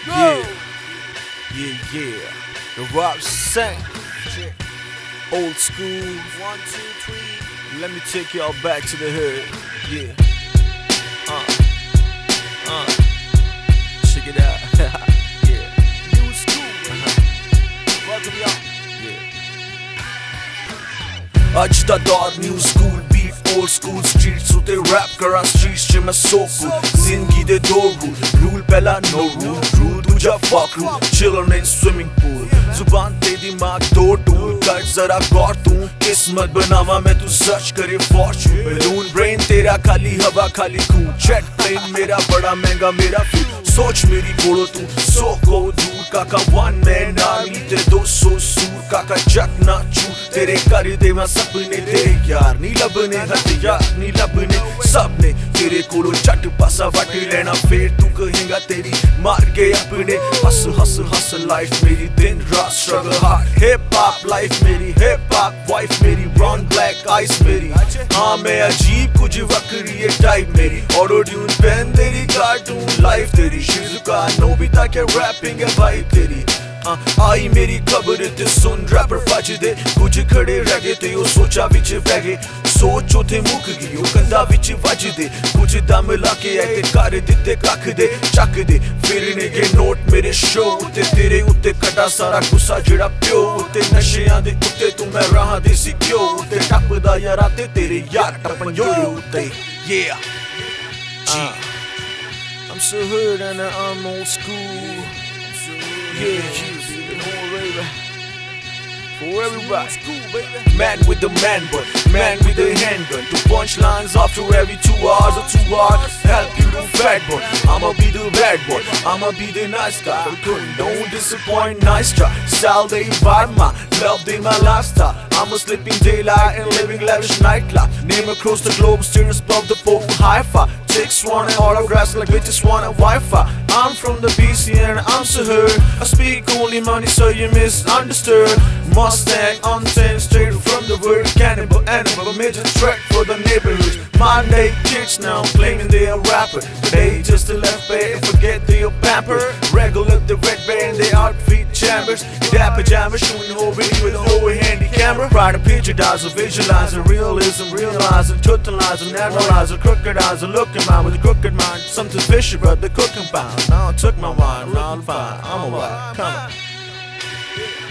Yeah, yeah. The rap sang. Old school. 1, 2, 3. Let me take y'all back to the hood. Yeah. Check it out. Yeah. New school. Welcome y'all. Yeah. ਅੱਜ ਦਾ ਦੌਰ new school beat old school streets ਉਤੇ rap ਕਰਾਂ streets ਚ ਮੈਂ so cool ਜ਼ਿੰਦਗੀ ਦੇ ਦੋ rule ਪਹਿਲਾ no rule ਦੂਜਾ fuck rule chillin' in swimming pool ਜ਼ੁਬਾਨ ਤੇ ਦਿਮਾਗ ਦੋ ਟੂਲ ਕਰ ਜ਼ਰਾ ਗੌਰ ਤੂੰ ਕਿਸਮਤ ਬਣਾਵਾ ਮੈਂ ਤੂੰ ਸਰਚ ਕਰੇ fortune balloon brain ਤੇਰਾ ਖਾਲੀ ਹਵਾ ਖਾਲੀ ਖੂਨ jet plane ਮੇਰਾ ਬੜਾ ਮਹਿੰਗਾ ਮੇਰਾ ਫਿਊ ਸੋਚ ਮੇਰੀ ਕੋਲੋਂ ਤੂੰ ਸੋ ਕੋ ਦੂਰ ਕਾਕਾ one man army ਤੇ 200 ਸੂਰ ਕਾਕਾ ਜੱਟ ਨਾ ਚੂ ਤੇਰੇ ਕਰ ਦੇਵਾਂ ਸੁਪਨੇ ਤੇਰੇ ਯਾਰ ਨਹੀਂ ਲੱਭਣੇ ਹਥਿਆਰ ਨਹੀਂ ਲੱਭਣੇ ਸਭ ਨੇ ਤੇਰੇ ਕੋਲੋਂ ਝੱਟ ਪਾਸਾ ਵੱਟ ਲੈਣਾ ਫੇਰ ਤੂੰ ਕਹੇਗਾ ਤੇਰੀ ਮਾਰ ਗਏ ਆਪਣੇ ਹੱਸ ਹੱਸ ਹੱਸ ਲਾਈਫ ਮੇਰੀ ਦਿਨ ਰਾਤ struggle hard hip hop life ਮੇਰੀ hip hop ਵਾਈਫ ਮੇਰੀ brown black eyes ਮੇਰੀ ਹਾਂ ਮੈਂ ਅਜੀਬ ਕੁਝ ਵੱਖਰੀ ਏ ਟਾਈਪ ਮੇਰੀ auto tune ਪੈਨ ਤੇਰੀ ਕਾਰਟੂਨ ਲਾਈਫ ਤੇਰੀ ਸ਼ਿਜ਼ੂਕਾ ਨੋਬਿਤਾ ਕੇ ਰੈਪਿੰਗ ਹੈ ਵਾਈਬ ਤੇਰੀ ਆਈ ਮੇਰੀ ਖਬਰ ਤੇ ਸੁਣ ਰੈਪਰ ਭੱਜਦੇ ਕੁਝ ਖੜੇ ਰਹਿ ਗਏ ਤੇ ਉਹ ਸੋਚਾਂ ਵਿੱਚ ਬਹਿ ਗਏ ਸੋਚ ਉਥੇ ਮੁੱਕ ਗਈ ਉਹ ਕੰਧਾਂ ਵਿੱਚ ਵੱਜਦੇ ਕੁਝ ਦਮ ਲਾ ਕੇ ਐ ਤੇ ਕਰ ਦਿੱਤੇ ਕੱਖ ਦੇ ਚੱਕਦੇ ਫਿਰਨੇ ਗਏ ਨੋਟ ਮੇਰੇ ਸ਼ੋਅ ਉੱਤੇ ਤੇਰੇ ਉੱਤੇ ਕੱਢਾ ਸਾਰਾ ਗੁੱਸਾ ਜਿਹੜਾ ਪਿਓ ਉੱਤੇ ਨਸ਼ਿਆਂ ਦੇ ਉੱਤੇ ਤੂੰ ਮੈਂ ਰਾਹਾਂ ਦੇ ਸੀ ਕਿਉਂ ਉੱਤੇ ਟੱਪਦਾ ਯਾਰਾਂ ਤੇ ਤੇਰੇ ਯਾਰ ਟੱਪਣ ਯੋੜੇ ਉੱਤੇ yeah I'm so hood and I'm old school. Yeah, for everybody. Man with the man bun, man with the handgun. To punchlines after every 2 hours or 2 hours. Help you to fat boy. I'ma be the bad boy. I'ma be the nice guy. Don't disappoint, nice try. Style they vibe my love they my lifestyle. I'm a sleeping daylight and living lavish nightlife. Name across the globe, steers above the pole, hi-fi. Chicks want autographs like bitches want a Wi-Fi. I'm from the BC and I'm so heard. I speak only money so you misunderstood. Mustang untamed straight from the word cannibal animal. Major threat for the neighborhood. Modern day kids now claiming they a rapper. They just a left pay and forget they a pamper. Regular the red band they outfit chambers. Dap pajamas shooting whole video with a whole handy camera. Try to picturize, visualize realism, realizing, totalizing, analyzing, crooked eyes, looking man with a crooked mind. Something fishy but the cooking pound. Now I took my wine, now I'm fine, I'm alright, come on.